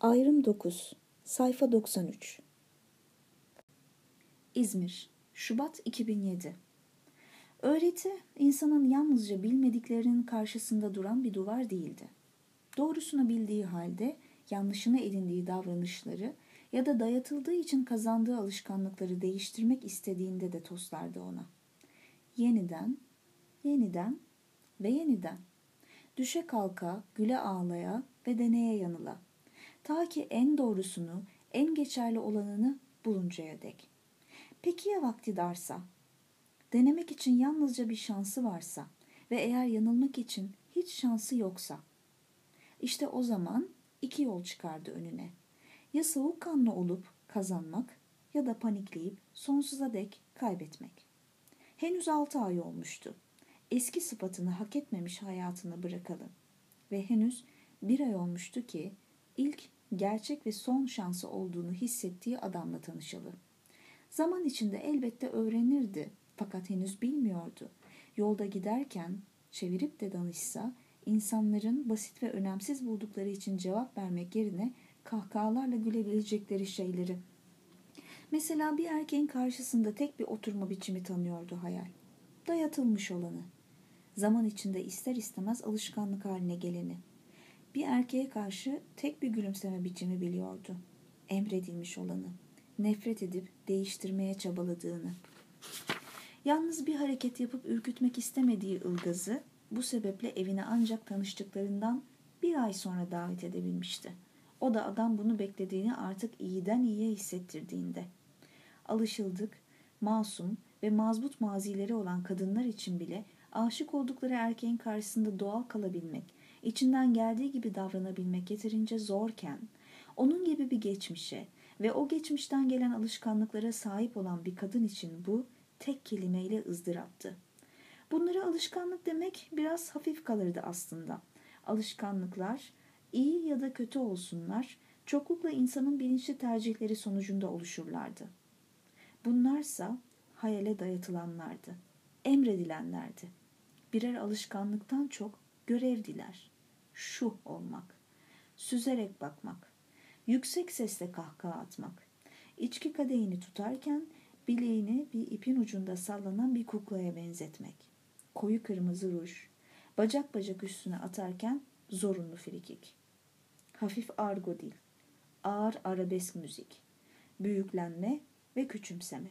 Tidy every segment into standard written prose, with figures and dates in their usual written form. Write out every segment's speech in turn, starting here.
Ayrım 9, sayfa 93. İzmir, Şubat 2007. Öğreti, insanın yalnızca bilmediklerinin karşısında duran bir duvar değildi. Doğrusunu bildiği halde yanlışını edindiği davranışları ya da dayatıldığı için kazandığı alışkanlıkları değiştirmek istediğinde de toslardı ona. Yeniden, yeniden ve yeniden. Düşe kalka, güle ağlaya ve deneye yanıla. Ta ki en doğrusunu, en geçerli olanını buluncaya dek. Peki ya vakti darsa? Denemek için yalnızca bir şansı varsa ve eğer yanılmak için hiç şansı yoksa? İşte o zaman iki yol çıkardı önüne. Ya soğukkanlı olup kazanmak ya da panikleyip sonsuza dek kaybetmek. Henüz 6 ay olmuştu. Eski sıfatını hak etmemiş hayatını bırakalı. Ve henüz 1 ay olmuştu ki ilk gerçek ve son şansı olduğunu hissettiği adamla tanışalı. Zaman içinde elbette öğrenirdi fakat henüz bilmiyordu. Yolda giderken çevirip de danışsa insanların basit ve önemsiz buldukları için cevap vermek yerine kahkahalarla gülebilecekleri şeyleri. Mesela bir erkeğin karşısında tek bir oturma biçimi tanıyordu hayal. Dayatılmış olanı. Zaman içinde ister istemez alışkanlık haline geleni. Bir erkeğe karşı tek bir gülümseme biçimi biliyordu. Emredilmiş olanı. Nefret edip değiştirmeye çabaladığını. Yalnız bir hareket yapıp ürkütmek istemediği ılgazı bu sebeple evine ancak tanıştıklarından 1 ay sonra davet edebilmişti. O da adam bunu beklediğini artık iyiden iyiye hissettirdiğinde. Alışıldık, masum ve mazbut mazileri olan kadınlar için bile aşık oldukları erkeğin karşısında doğal kalabilmek, içinden geldiği gibi davranabilmek yeterince zorken, onun gibi bir geçmişe ve o geçmişten gelen alışkanlıklara sahip olan bir kadın için bu tek kelimeyle ızdıraptı. Bunlara alışkanlık demek biraz hafif kalırdı aslında. Alışkanlıklar, iyi ya da kötü olsunlar, çoklukla insanın bilinçli tercihleri sonucunda oluşurlardı. Bunlarsa hayale dayatılanlardı, emredilenlerdi. Birer alışkanlıktan çok görevdiler. Şu olmak, süzerek bakmak, yüksek sesle kahkaha atmak, içki kadehini tutarken bileğini bir ipin ucunda sallanan bir kuklaya benzetmek, koyu kırmızı ruj, bacak bacak üstüne atarken zorunlu frikik. Hafif argo dil, ağır arabesk müzik, büyüklenme ve küçümseme.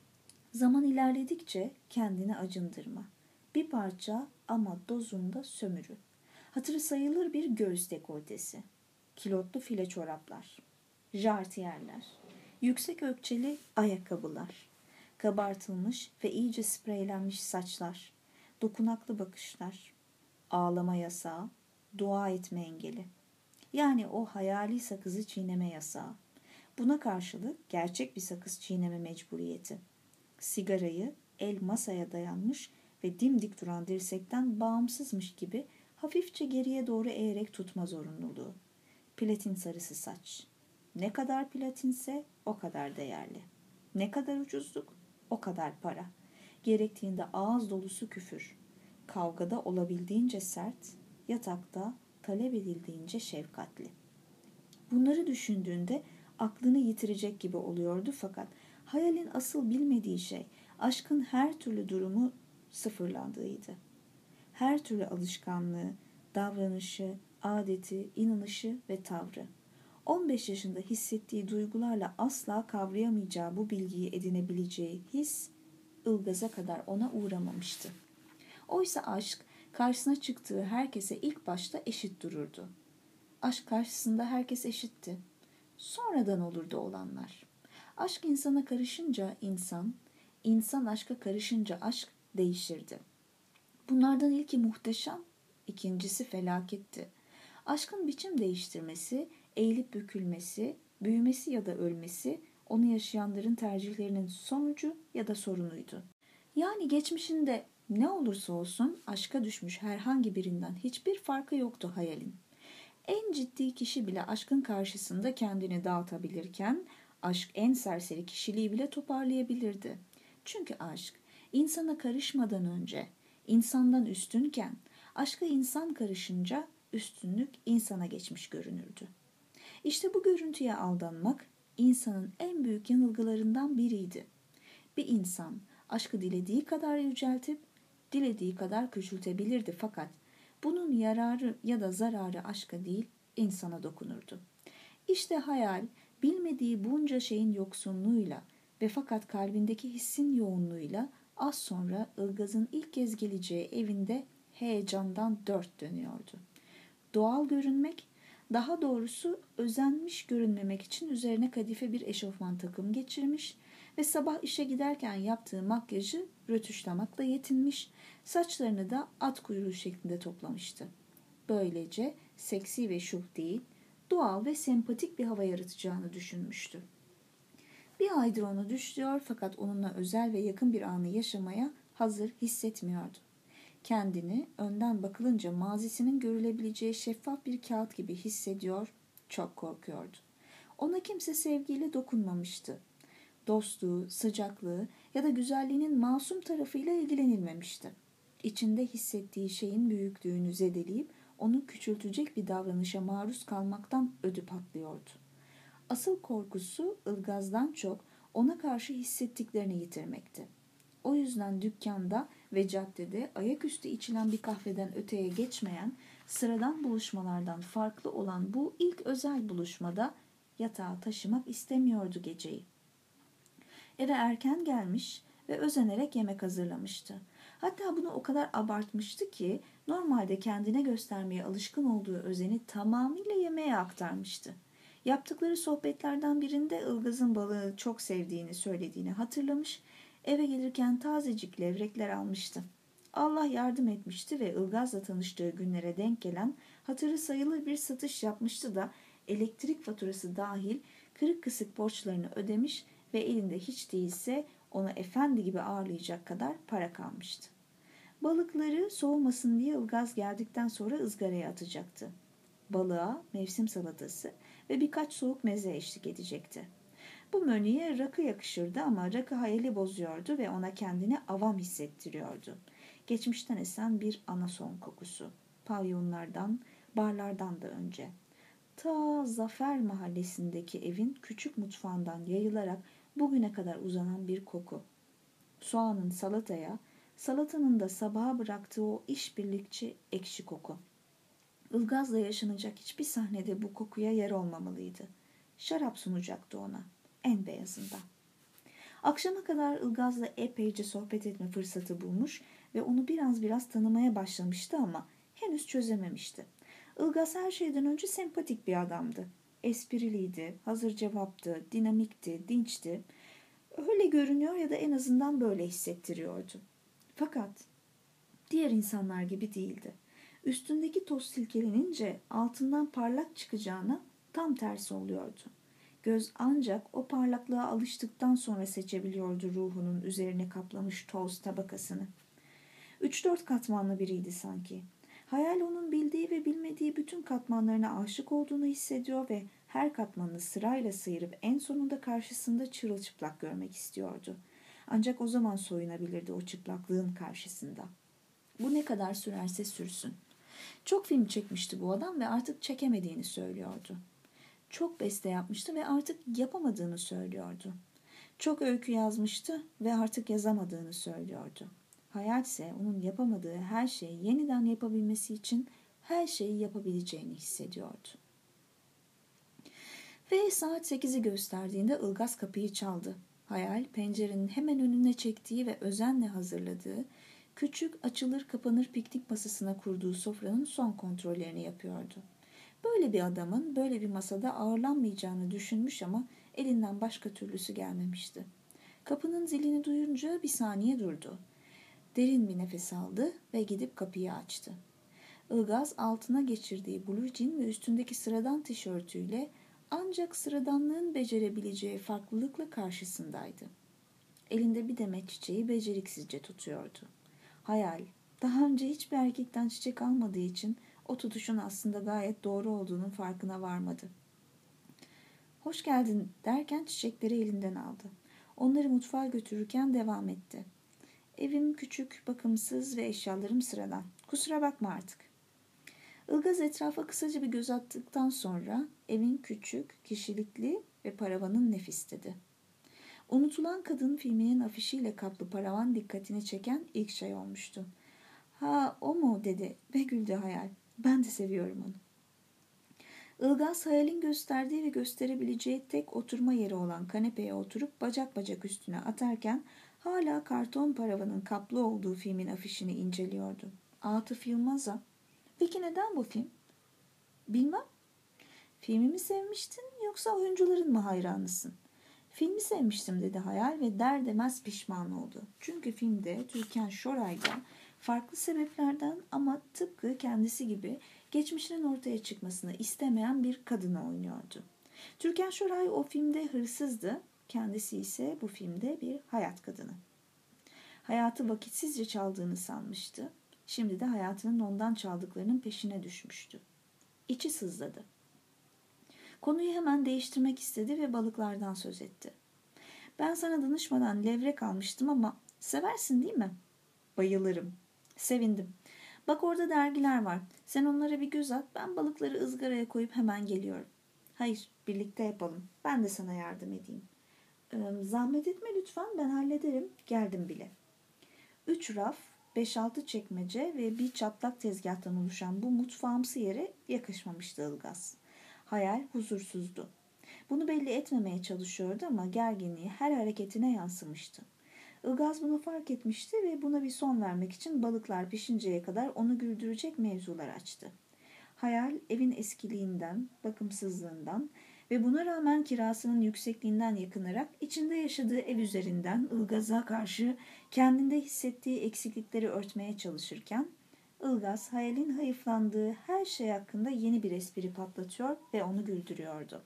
Zaman ilerledikçe kendini acındırma. Bir parça ama dozunda sömürü. Hatırı sayılır bir göğüs dekoltesi. Kilotlu file çoraplar. Jartiyerler. Yüksek ökçeli ayakkabılar. Kabartılmış ve iyice spreylenmiş saçlar. Dokunaklı bakışlar. Ağlama yasağı. Dua etme engeli. Yani o hayali sakızı çiğneme yasağı. Buna karşılık gerçek bir sakız çiğneme mecburiyeti. Sigarayı el masaya dayanmış ve dimdik duran dirsekten bağımsızmış gibi hafifçe geriye doğru eğerek tutma zorunluluğu. Platin sarısı saç. Ne kadar platinse o kadar değerli. Ne kadar ucuzluk o kadar para. Gerektiğinde ağız dolusu küfür. Kavgada olabildiğince sert, yatakta talep edildiğince şefkatli. Bunları düşündüğünde aklını yitirecek gibi oluyordu fakat hayalin asıl bilmediği şey aşkın her türlü durumu sıfırlandığıydı. Her türlü alışkanlığı, davranışı, adeti, inanışı ve tavrı. 15 yaşında hissettiği duygularla asla kavrayamayacağı bu bilgiyi edinebileceği his, ılgaza kadar ona uğramamıştı. Oysa aşk, karşısına çıktığı herkese ilk başta eşit dururdu. Aşk karşısında herkes eşitti. Sonradan olurdu olanlar. Aşk insana karışınca insan aşka karışınca aşk değişirdi. Bunlardan ilki muhteşem, ikincisi felaketti. Aşkın biçim değiştirmesi, eğilip bükülmesi, büyümesi ya da ölmesi onu yaşayanların tercihlerinin sonucu ya da sorunuydu. Yani geçmişinde ne olursa olsun aşka düşmüş herhangi birinden hiçbir farkı yoktu hayalin. En ciddi kişi bile aşkın karşısında kendini dağıtabilirken aşk en serseri kişiliği bile toparlayabilirdi. Çünkü aşk insana karışmadan önce insandan üstünken aşka insan karışınca üstünlük insana geçmiş görünürdü. İşte bu görüntüye aldanmak insanın en büyük yanılgılarından biriydi. Bir insan aşkı dilediği kadar yüceltip dilediği kadar küçültebilirdi, fakat bunun yararı ya da zararı aşka değil, insana dokunurdu. İşte hayal, bilmediği bunca şeyin yoksunluğuyla ve fakat kalbindeki hissin yoğunluğuyla az sonra Ilgaz'ın ilk kez geleceği evinde heyecandan dört dönüyordu. Doğal görünmek, daha doğrusu özenmiş görünmemek için üzerine kadife bir eşofman takım geçirmiş ve sabah işe giderken yaptığı makyajı rötuşlamakla yetinmiş, saçlarını da at kuyruğu şeklinde toplamıştı. Böylece seksi ve şuh değil, doğal ve sempatik bir hava yaratacağını düşünmüştü. Bir aydır onu düşlüyor, fakat onunla özel ve yakın bir anı yaşamaya hazır hissetmiyordu. Kendini önden bakılınca mazisinin görülebileceği şeffaf bir kağıt gibi hissediyor, çok korkuyordu. Ona kimse sevgiyle dokunmamıştı. Dostluğu, sıcaklığı ya da güzelliğinin masum tarafıyla ilgilenilmemişti. İçinde hissettiği şeyin büyüklüğünü zedeleyip onu küçültecek bir davranışa maruz kalmaktan ödü patlıyordu. Asıl korkusu Ilgaz'dan çok ona karşı hissettiklerini yitirmekti. O yüzden dükkanda ve caddede ayaküstü içilen bir kahveden öteye geçmeyen, sıradan buluşmalardan farklı olan bu ilk özel buluşmada yatağa taşımak istemiyordu geceyi. Eve erken gelmiş ve özenerek yemek hazırlamıştı. Hatta bunu o kadar abartmıştı ki normalde kendine göstermeye alışkın olduğu özeni tamamıyla yemeğe aktarmıştı. Yaptıkları sohbetlerden birinde Ilgaz'ın balığı çok sevdiğini söylediğini hatırlamış, eve gelirken tazecik levrekler almıştı. Allah yardım etmişti ve Ilgaz'la tanıştığı günlere denk gelen hatırı sayılır bir satış yapmıştı da elektrik faturası dahil kırık kısık borçlarını ödemiş ve elinde hiç değilse onu efendi gibi ağırlayacak kadar para kalmıştı. Balıkları soğumasın diye Ilgaz geldikten sonra ızgaraya atacaktı. Balığa mevsim salatası ve birkaç soğuk meze eşlik edecekti. Bu menüye rakı yakışırdı ama rakı hayali bozuyordu ve ona kendini avam hissettiriyordu. Geçmişten esen bir anason kokusu. Pavyonlardan, barlardan da önce. Ta Zafer Mahallesi'ndeki evin küçük mutfağından yayılarak bugüne kadar uzanan bir koku. Soğanın salataya, salatanın da sabaha bıraktığı o işbirlikçi ekşi koku. Ilgaz'la yaşanacak hiçbir sahnede bu kokuya yer olmamalıydı. Şarap sunacaktı ona, en beyazından. Akşama kadar Ilgaz'la epeyce sohbet etme fırsatı bulmuş ve onu biraz tanımaya başlamıştı ama henüz çözememişti. Ilgaz her şeyden önce sempatik bir adamdı. Espriliydi, hazır cevaptı, dinamikti, dinçti. Öyle görünüyor ya da en azından böyle hissettiriyordu. Fakat diğer insanlar gibi değildi. Üstündeki toz silkelenince altından parlak çıkacağına tam tersi oluyordu. Göz ancak o parlaklığa alıştıktan sonra seçebiliyordu ruhunun üzerine kaplamış toz tabakasını. 3-4 katmanlı biriydi sanki. Hayal onun bildiği ve bilmediği bütün katmanlarına aşık olduğunu hissediyor ve her katmanını sırayla sıyırıp en sonunda karşısında çırılçıplak görmek istiyordu. Ancak o zaman soyunabilirdi o çıplaklığın karşısında. Bu ne kadar sürerse sürsün. Çok film çekmişti bu adam ve artık çekemediğini söylüyordu. Çok beste yapmıştı ve artık yapamadığını söylüyordu. Çok öykü yazmıştı ve artık yazamadığını söylüyordu. Hayalse onun yapamadığı her şeyi yeniden yapabilmesi için her şeyi yapabileceğini hissediyordu. Ve saat 8'i gösterdiğinde Ilgaz kapıyı çaldı. Hayal pencerenin hemen önüne çektiği ve özenle hazırladığı küçük açılır kapanır piknik masasına kurduğu sofranın son kontrollerini yapıyordu. Böyle bir adamın böyle bir masada ağırlanmayacağını düşünmüş ama elinden başka türlüsü gelmemişti. Kapının zilini duyunca bir saniye durdu. Derin bir nefes aldı ve gidip kapıyı açtı. Ilgaz altına geçirdiği blue jean ve üstündeki sıradan tişörtüyle ancak sıradanlığın becerebileceği farklılıkla karşısındaydı. Elinde bir demet çiçeği beceriksizce tutuyordu. Hayal, daha önce hiçbir erkekten çiçek almadığı için o tutuşun aslında gayet doğru olduğunun farkına varmadı. Hoş geldin derken çiçekleri elinden aldı. Onları mutfağa götürürken devam etti. Evim küçük, bakımsız ve eşyalarım sıradan. Kusura bakma artık. Ilgaz etrafa kısaca bir göz attıktan sonra evin küçük, kişilikli ve paravanın nefis dedi. Unutulan Kadın filminin afişiyle kaplı paravan dikkatini çeken ilk şey olmuştu. Ha o mu dedi ve güldü Hayal. Ben de seviyorum onu. Ilgaz hayalin gösterdiği ve gösterebileceği tek oturma yeri olan kanepeye oturup bacak bacak üstüne atarken hala karton paravanın kaplı olduğu filmin afişini inceliyordu. Atıf Yılmaz'a. Peki neden bu film? Bilmem. Filmi mi sevmiştin yoksa oyuncuların mı hayranısın? Filmi sevmiştim dedi Hayal ve der demez pişman oldu. Çünkü filmde Türkan Şoray'da farklı sebeplerden ama tıpkı kendisi gibi geçmişinin ortaya çıkmasını istemeyen bir kadını oynuyordu. Türkan Şoray o filmde hırsızdı, kendisi ise bu filmde bir hayat kadını. Hayatı vakitsizce çaldığını sanmıştı. Şimdi de hayatının ondan çaldıklarının peşine düşmüştü. İçi sızladı. Konuyu hemen değiştirmek istedi ve balıklardan söz etti. Ben sana danışmadan levrek almıştım ama seversin değil mi? Bayılırım. Sevindim. Bak orada dergiler var. Sen onlara bir göz at. Ben balıkları ızgaraya koyup hemen geliyorum. Hayır, birlikte yapalım. Ben de sana yardım edeyim. Zahmet etme lütfen. Ben hallederim. Geldim bile. 3 raf, 5-6 çekmece ve bir çatlak tezgahtan oluşan bu mutfağımsı yere yakışmamıştı Ilgaz. Hayal huzursuzdu. Bunu belli etmemeye çalışıyordu ama gerginliği her hareketine yansımıştı. Ilgaz bunu fark etmişti ve buna bir son vermek için balıklar pişinceye kadar onu güldürecek mevzular açtı. Hayal evin eskiliğinden, bakımsızlığından ve buna rağmen kirasının yüksekliğinden yakınarak içinde yaşadığı ev üzerinden Ilgaz'a karşı kendinde hissettiği eksiklikleri örtmeye çalışırken Ilgaz hayalin hayıflandığı her şey hakkında yeni bir espri patlatıyor ve onu güldürüyordu.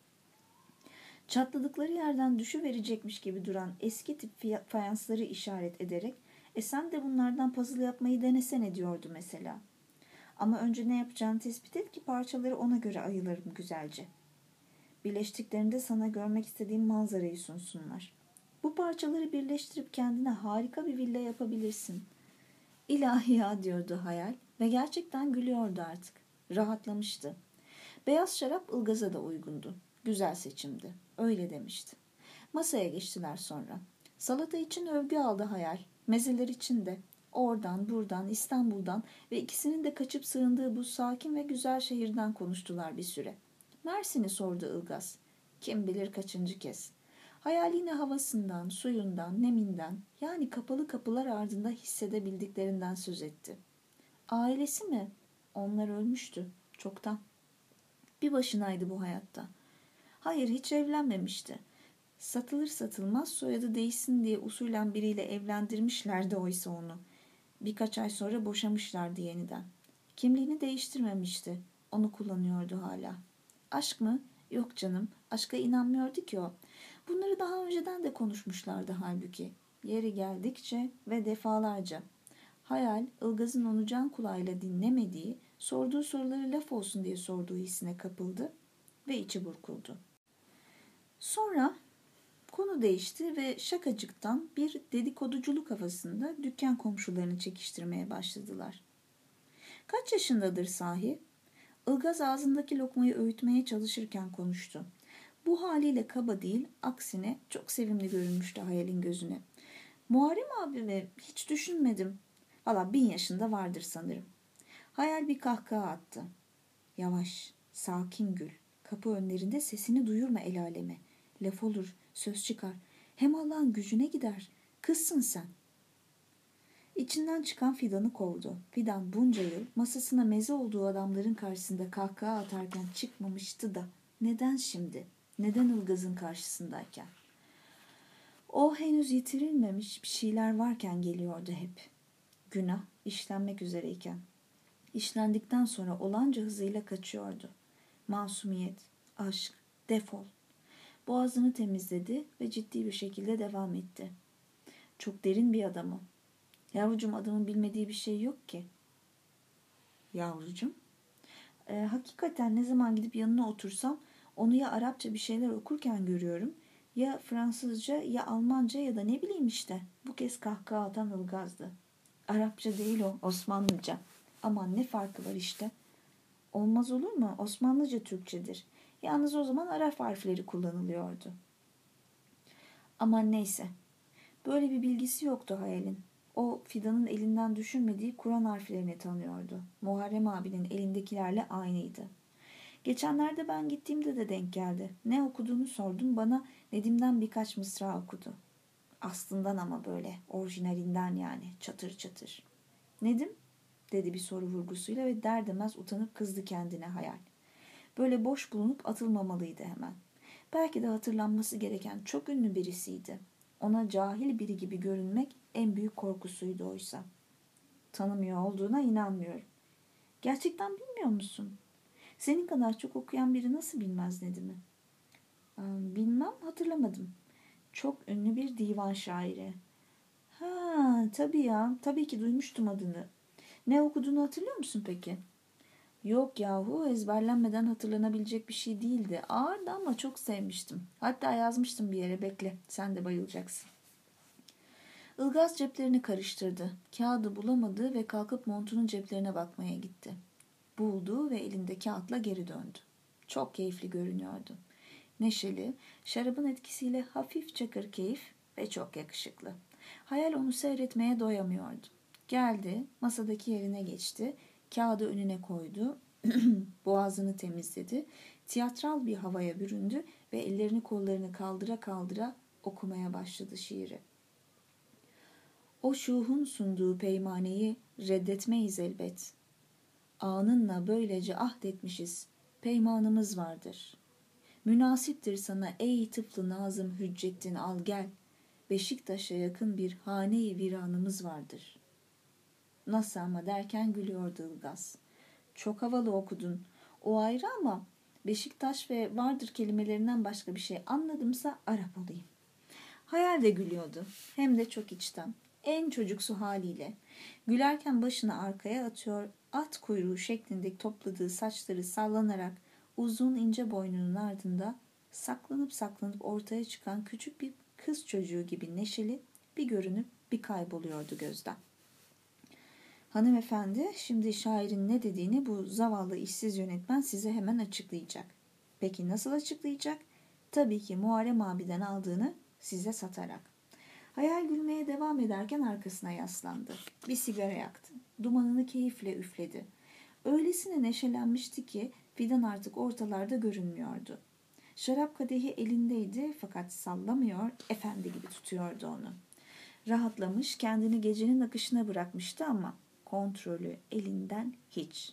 Çatladıkları yerden düşüverecekmiş gibi duran eski tip fayansları işaret ederek sen de bunlardan puzzle yapmayı denesene diyordu mesela. Ama önce ne yapacağını tespit et ki parçaları ona göre ayılarım güzelce. Birleştiklerinde sana görmek istediğim manzarayı sunsunlar. Bu parçaları birleştirip kendine harika bir villa yapabilirsin. İlahi ya diyordu Hayal ve gerçekten gülüyordu artık. Rahatlamıştı. Beyaz şarap Ilgaz'a da uygundu. Güzel seçimdi. Öyle demişti. Masaya geçtiler sonra. Salata için övgü aldı Hayal. Mezeler için de. Oradan, buradan, İstanbul'dan ve ikisinin de kaçıp sığındığı bu sakin ve güzel şehirden konuştular bir süre. Mersin'i sordu Ilgaz. Kim bilir kaçıncı kez. Hayal yine havasından, suyundan, neminden, yani kapalı kapılar ardında hissedebildiklerinden söz etti. Ailesi mi? Onlar ölmüştü. Çoktan. Bir başınaydı bu hayatta. Hayır, hiç evlenmemişti. Satılır satılmaz soyadı değişsin diye usulen biriyle evlendirmişlerdi oysa onu. Birkaç ay sonra boşamışlardı yeniden. Kimliğini değiştirmemişti. Onu kullanıyordu hala. Aşk mı? Yok canım. Aşka inanmıyordu ki o. Bunları daha önceden de konuşmuşlardı halbuki. Yeri geldikçe ve defalarca. Hayal, Ilgaz'ın onu can kulağıyla dinlemediği, sorduğu soruları laf olsun diye sorduğu hissine kapıldı ve içi burkuldu. Sonra konu değişti ve şakacıktan bir dedikoduculuk havasında dükkan komşularını çekiştirmeye başladılar. Kaç yaşındadır sahi? Ilgaz ağzındaki lokmayı öğütmeye çalışırken konuştu. Bu haliyle kaba değil, aksine çok sevimli görünmüştü Hayal'in gözüne. Muharrem abi mi? Hiç düşünmedim. Valla 1000 yaşında vardır sanırım. Hayal bir kahkaha attı. Yavaş, sakin gül. Kapı önlerinde sesini duyurma el aleme. Laf olur, söz çıkar. Hem Allah'ın gücüne gider. Kızsın sen. İçinden çıkan Fidan'ı kovdu. Fidan bunca yıl masasına meze olduğu adamların karşısında kahkaha atarken çıkmamıştı da. Neden şimdi? Neden Ilgaz'ın karşısındayken? O henüz yitirilmemiş bir şeyler varken geliyordu hep. Günah işlenmek üzereyken. İşlendikten sonra olanca hızıyla kaçıyordu. Masumiyet, aşk, defol. Boğazını temizledi ve ciddi bir şekilde devam etti. Çok derin bir adam o. Yavrucuğum adamın bilmediği bir şey yok ki. Yavrucuğum? Hakikaten ne zaman gidip yanına otursam onu ya Arapça bir şeyler okurken görüyorum, ya Fransızca ya Almanca ya da ne bileyim işte. Bu kez kahkaha atan Ilgaz'dı. Arapça değil o, Osmanlıca. Aman ne farkı var işte. Olmaz olur mu? Osmanlıca Türkçedir. Yalnız o zaman Arap harfleri kullanılıyordu. Aman neyse. Böyle bir bilgisi yoktu Hayal'in. O Fidan'ın elinden düşürmediği Kur'an harflerini tanıyordu. Muharrem abinin elindekilerle aynıydı. Geçenlerde ben gittiğimde de denk geldi. Ne okuduğunu sordum, bana Nedim'den birkaç mısra okudu. Aslından ama böyle, orijinalinden yani, çatır çatır. Nedim? Dedi bir soru vurgusuyla ve der demez utanıp kızdı kendine Hayal. Böyle boş bulunup atılmamalıydı hemen. Belki de hatırlanması gereken çok ünlü birisiydi. Ona cahil biri gibi görünmek en büyük korkusuydu oysa. Tanımıyor olduğuna inanmıyorum. Gerçekten bilmiyor musun? Senin kadar çok okuyan biri nasıl bilmez Nedim'i? Bilmem, hatırlamadım. Çok ünlü bir divan şairi. Ha, tabii ya, tabii ki duymuştum adını. Ne okuduğunu hatırlıyor musun peki? Yok yahu, ezberlenmeden hatırlanabilecek bir şey değildi. Ağırdı ama çok sevmiştim. Hatta yazmıştım bir yere, bekle, sen de bayılacaksın. Ilgaz ceplerini karıştırdı. Kağıdı bulamadı ve kalkıp montunun ceplerine bakmaya gitti. Buldu ve elinde kağıtla geri döndü. Çok keyifli görünüyordu. Neşeli, şarabın etkisiyle hafif çakır keyif ve çok yakışıklı. Hayal onu seyretmeye doyamıyordu. Geldi, masadaki yerine geçti, kağıdı önüne koydu, boğazını temizledi, tiyatral bir havaya büründü ve ellerini kollarını kaldıra kaldıra okumaya başladı şiiri. O şuhun sunduğu peymaneyi reddetmeyiz elbet. Anınla böylece ahdetmişiz, peymanımız vardır. Münasiptir sana ey tıflı Nazım Hüccettin al gel, Beşiktaş'a yakın bir hane-i viranımız vardır. Nasıl ama derken gülüyordu Ilgaz. Çok havalı okudun. O ayrı ama Beşiktaş ve vardır kelimelerinden başka bir şey anladımsa Arap olayım. Hayal de gülüyordu. Hem de çok içten. En çocuksu haliyle. Gülerken başını arkaya atıyor, at kuyruğu şeklinde topladığı saçları sallanarak uzun ince boynunun ardında saklanıp saklanıp ortaya çıkan küçük bir kız çocuğu gibi neşeli bir görünüp bir kayboluyordu gözden. Hanımefendi, şimdi şairin ne dediğini bu zavallı işsiz yönetmen size hemen açıklayacak. Peki nasıl açıklayacak? Tabii ki Muharrem abiden aldığını size satarak. Hayal gülmeye devam ederken arkasına yaslandı. Bir sigara yaktı. Dumanını keyifle üfledi. Öylesine neşelenmişti ki Fidan artık ortalarda görünmüyordu. Şarap kadehi elindeydi fakat sallamıyor, efendi gibi tutuyordu onu. Rahatlamış, kendini gecenin akışına bırakmıştı ama kontrolü elinden hiç.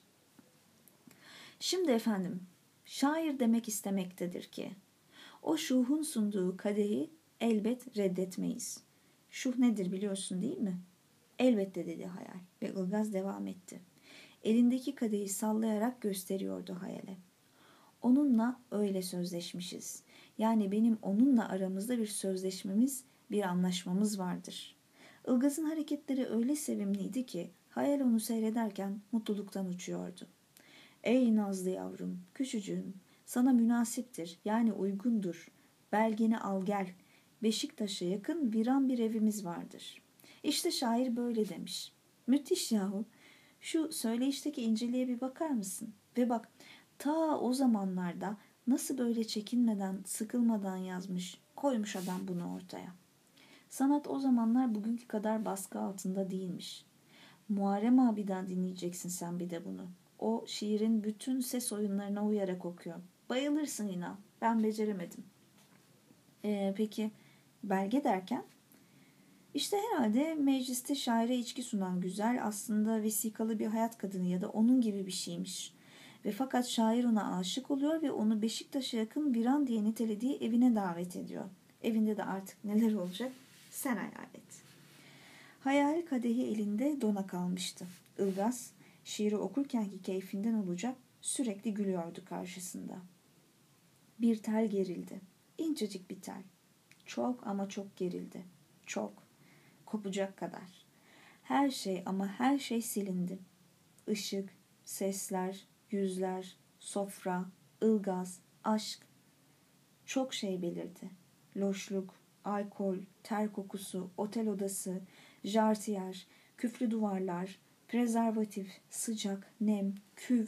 Şimdi efendim, şair demek istemektedir ki, o şuhun sunduğu kadehi elbet reddetmeyiz. Şuh nedir biliyorsun değil mi? Elbette dedi Hayal ve Ilgaz devam etti. Elindeki kadehi sallayarak gösteriyordu Hayal'e. Onunla öyle sözleşmişiz. Yani benim onunla aramızda bir sözleşmemiz, bir anlaşmamız vardır. Ilgaz'ın hareketleri öyle sevimliydi ki Hayal onu seyrederken mutluluktan uçuyordu. Ey nazlı yavrum, küçücüğüm, sana münasiptir, yani uygundur. Belgeni al gel. Beşiktaş'a yakın viran bir evimiz vardır. İşte şair böyle demiş. Müthiş yahu. Şu söyleyişteki inceliğe bir bakar mısın? Ve bak, ta o zamanlarda nasıl böyle çekinmeden, sıkılmadan yazmış, koymuş adam bunu ortaya. Sanat o zamanlar bugünkü kadar baskı altında değilmiş. Muharrem abiden dinleyeceksin sen bir de bunu. O şiirin bütün ses oyunlarına uyarak okuyor. Bayılırsın inan. Ben beceremedim. Peki belge derken? İşte herhalde mecliste şaire içki sunan güzel aslında vesikalı bir hayat kadını ya da onun gibi bir şeymiş. Ve fakat şair ona aşık oluyor ve onu Beşiktaş'a yakın Viran diye nitelediği evine davet ediyor. Evinde de artık neler olacak sen hayal et. Hayal kadehi elinde dona kalmıştı. Ilgaz şiiri okurkenki keyfinden olacak sürekli gülüyordu karşısında. Bir tel gerildi. İncecik bir tel. Çok ama çok gerildi. Çok. Kopacak kadar. Her şey ama her şey silindi. Işık, sesler, yüzler, sofra, ılgaz, aşk. Çok şey belirdi. Loşluk, alkol, ter kokusu, otel odası, jartiyer, küflü duvarlar, prezervatif, sıcak, nem, küf,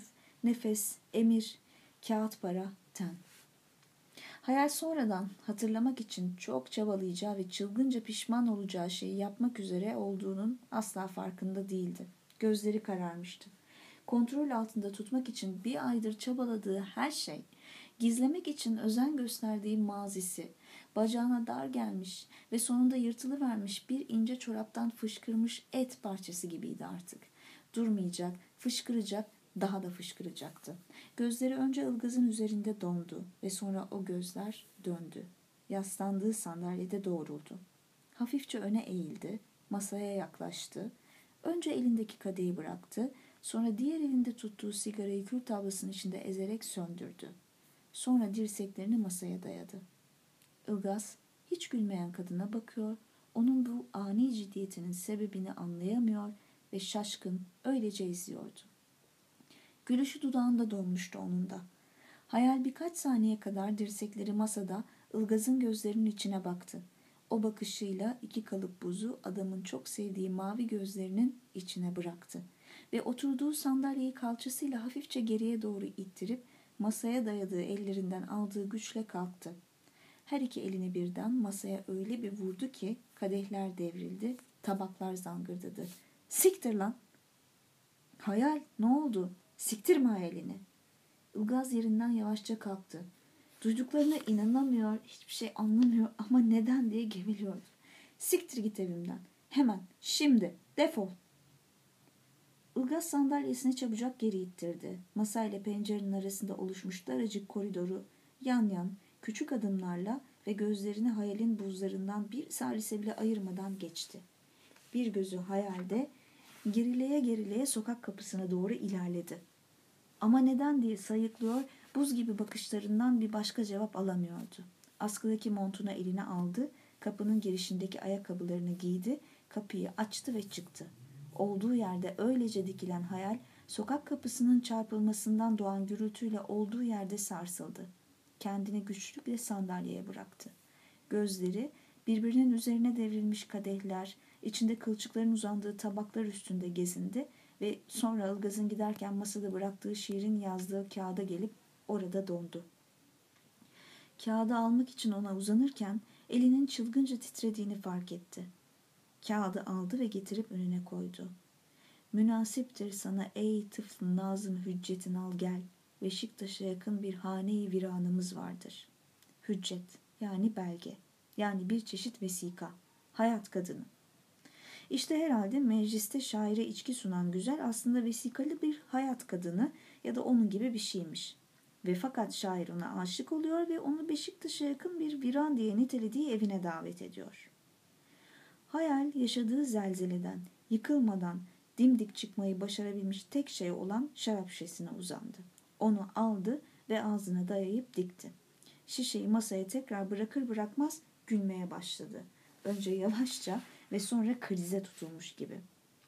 nefes, emir, kağıt para, ten. Hayal sonradan hatırlamak için çok çabalayacağı ve çılgınca pişman olacağı şeyi yapmak üzere olduğunun asla farkında değildi. Gözleri kararmıştı. Kontrol altında tutmak için bir aydır çabaladığı her şey, gizlemek için özen gösterdiği mazisi, bacağına dar gelmiş ve sonunda yırtılıvermiş bir ince çoraptan fışkırmış et parçası gibiydi artık. Durmayacak, fışkıracak, daha da fışkıracaktı. Gözleri önce ılgazın üzerinde dondu ve sonra o gözler döndü. Yaslandığı sandalyede doğruldu. Hafifçe öne eğildi, masaya yaklaştı. Önce elindeki kadehi bıraktı, sonra diğer elinde tuttuğu sigarayı kül tablasının içinde ezerek söndürdü. Sonra dirseklerini masaya dayadı. Ilgaz hiç gülmeyen kadına bakıyor, onun bu ani ciddiyetinin sebebini anlayamıyor ve şaşkın öylece izliyordu. Gülüşü dudağında donmuştu onun da. Hayal birkaç saniye kadar dirsekleri masada Ilgaz'ın gözlerinin içine baktı. O bakışıyla 2 kalıp buzu adamın çok sevdiği mavi gözlerinin içine bıraktı. Ve oturduğu sandalyeyi kalçasıyla hafifçe geriye doğru ittirip masaya dayadığı ellerinden aldığı güçle kalktı. Her iki elini birden masaya öyle bir vurdu ki kadehler devrildi, tabaklar zangırdadı. "Siktir lan!" "Hayal, ne oldu? Siktirme hayalini." Ilgaz yerinden yavaşça kalktı. Duyduklarına inanamıyor, hiçbir şey anlamıyor ama neden diye geveliyordu. "Siktir git evimden. Hemen, şimdi, defol." Ilgaz sandalyesini çabucak geri ittirdi. Masayla pencerenin arasında oluşmuş daracık koridoru yan yan, küçük adımlarla ve gözlerini hayalin buzlarından bir salise bile ayırmadan geçti. Bir gözü hayalde, gerileye gerileye sokak kapısına doğru ilerledi. Ama neden diye sayıklıyor, buz gibi bakışlarından bir başka cevap alamıyordu. Askıdaki montunu eline aldı, kapının girişindeki ayakkabılarını giydi, kapıyı açtı ve çıktı. Olduğu yerde öylece dikilen hayal, sokak kapısının çarpılmasından doğan gürültüyle olduğu yerde sarsıldı. Kendini güçlükle sandalyeye bıraktı. Gözleri birbirinin üzerine devrilmiş kadehler, içinde kılçıkların uzandığı tabaklar üstünde gezindi ve sonra Ilgaz'ın giderken masada bıraktığı şiirin yazdığı kağıda gelip orada dondu. Kağıdı almak için ona uzanırken elinin çılgınca titrediğini fark etti. Kağıdı aldı ve getirip önüne koydu. "Münasiptir sana ey tıflı Nazım Hüccet'in al gel. Beşiktaş'a yakın bir hane-i viranımız vardır." Hüccet yani belge, yani bir çeşit vesika, hayat kadını. İşte herhalde mecliste şaire içki sunan güzel aslında vesikalı bir hayat kadını ya da onun gibi bir şeymiş. Ve fakat şair ona aşık oluyor ve onu Beşiktaş'a yakın bir viran diye nitelediği evine davet ediyor. Hayal yaşadığı zelzeleden, yıkılmadan dimdik çıkmayı başarabilmiş tek şey olan şarap şişesine uzandı. Onu aldı ve ağzına dayayıp dikti. Şişeyi masaya tekrar bırakır bırakmaz gülmeye başladı. Önce yavaşça ve sonra krize tutulmuş gibi.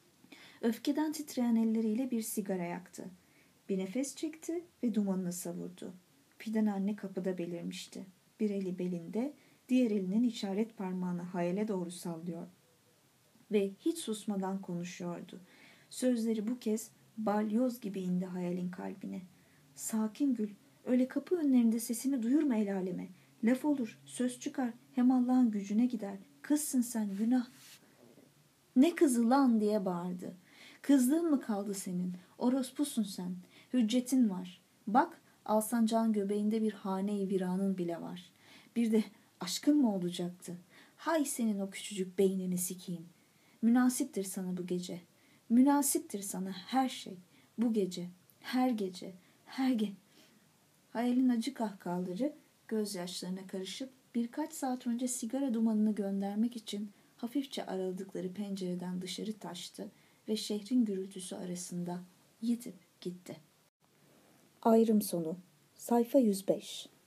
Öfkeden titreyen elleriyle bir sigara yaktı. Bir nefes çekti ve dumanını savurdu. Fidan anne kapıda belirmişti. Bir eli belinde, diğer elinin işaret parmağını hayale doğru sallıyor. Ve hiç susmadan konuşuyordu. Sözleri bu kez balyoz gibi indi hayalin kalbine. "Sakin Gül, öyle kapı önlerinde sesini duyurma el aleme. Laf olur, söz çıkar, hem Allah'ın gücüne gider. Kızsın sen, günah." "Ne kızı lan?" diye bağırdı. "Kızlığın mı kaldı senin? Orospusun sen. Hüccetin var. Bak, Alsancak'ın göbeğinde bir hane-i viranın bile var. Bir de aşkın mı olacaktı? Hay senin o küçücük beynini sikeyim. Münasiptir sana bu gece. Münasiptir sana her şey. Bu gece, her gece, her Hayalin acı kahkahaları gözyaşlarına karışıp birkaç saat önce sigara dumanını göndermek için hafifçe araladıkları pencereden dışarı taştı ve şehrin gürültüsü arasında yitip gitti. Ayrım sonu. Sayfa 105.